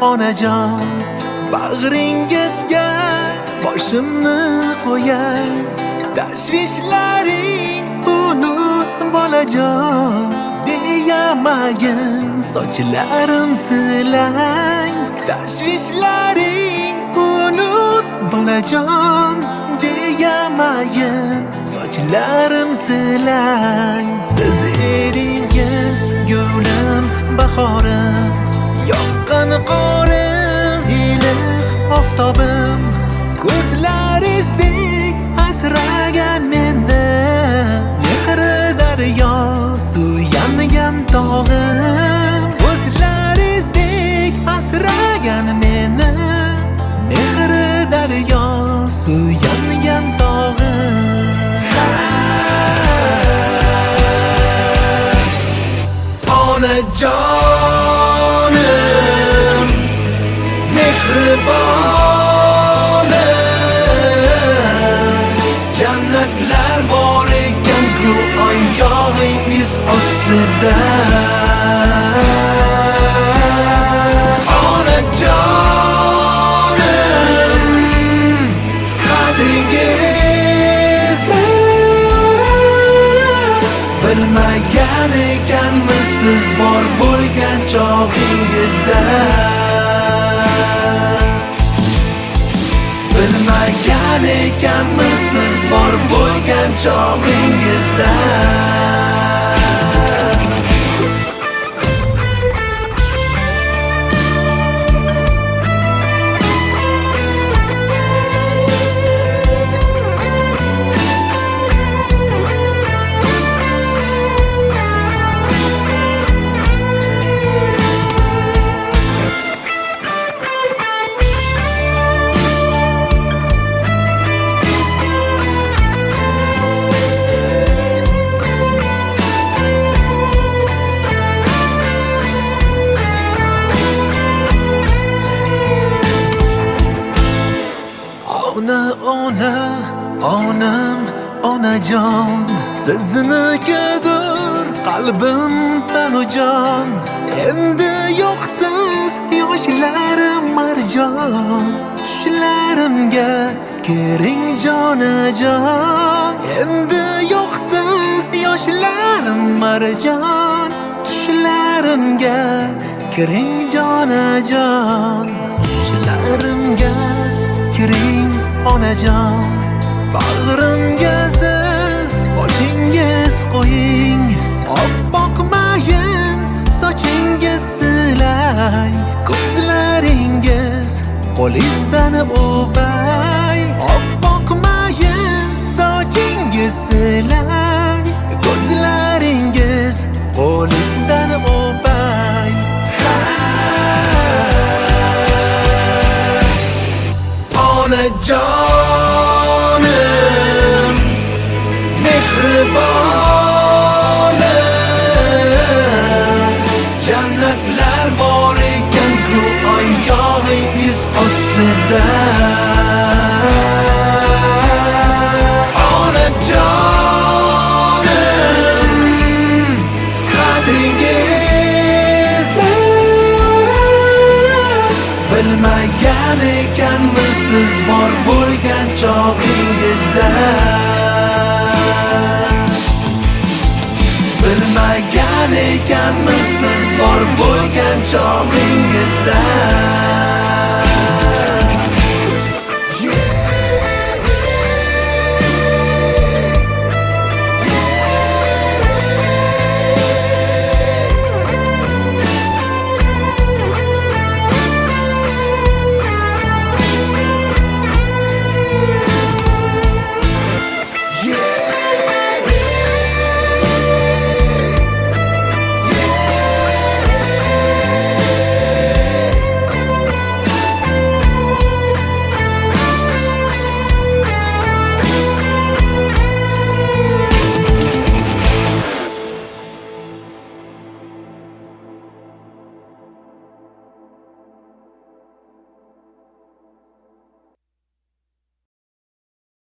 onajon, bag'ringizga boshimni qo'yay. Tashvishlaring unut bolajon, deyamayin sochlarim silang. Tashvishlaring unut bolajon, deyamayin sochlarim silang. Siz edingiz gulim, bahorim, yoqqan qorim, iliq oftobim. Ko'zlarizdek asragan meni, mehri daryo suyangan tog'im. Ko'zlarizdek asragan meni, mehri daryo suyangan tog'im. Onajonim, mehribonim, jannatlar bor ekan-ku oyog'ingiz ostida. Onajonim, qadringizni bilmagan ekanmiz siz bor bo'lgan chog'ingizda. Bilmagan ekanmiz siz bor bo'lgan chog'ingizda. Onam, onajon, siznikidir qalbim tanujon. Endi yo'qsiz yoshlarim marjon, tushlarimga kiring jonajon. Endi yo'qsiz yoshlarim marjon, tushlarimga kiring jonajon. Tushlarimga kiring onajon, bag'rimga siz boshingiz qo'ying. Oppoq mayin sochingiz silay, ko'zlaringiz qo'lingizdan o'pay. Oppoq mayin sochingiz silay, ko'zlaringiz qo'lingizdan o'pay. Onajonim, mehribonim, jannatlar bor ekan-ku oyog'ingiz ostida. Onajonim, qadringizni bilmagan ekanmiz siz bor bo'lgan chog'ingizda. Bilmagan ekanmiz siz bor bo'lgan chog'ingizda.